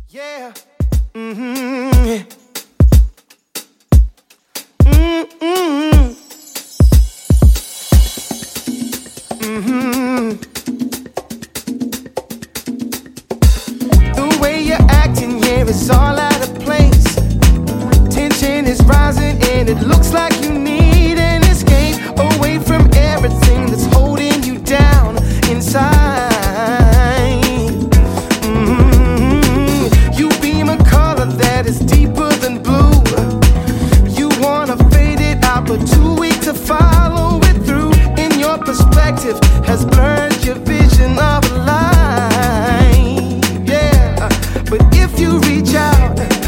Yeah. Mm-hmm. Mm-hmm. Mm-hmm. The way you're acting here is all out of place. Tension is rising and it looks like you need an escape away from everything that's holding you down inside. You beam a color that is deeper than blue. You wanna fade it out, but too weak to follow it through. In your perspective has blurred your vision of life. Yeah, but if you reach out,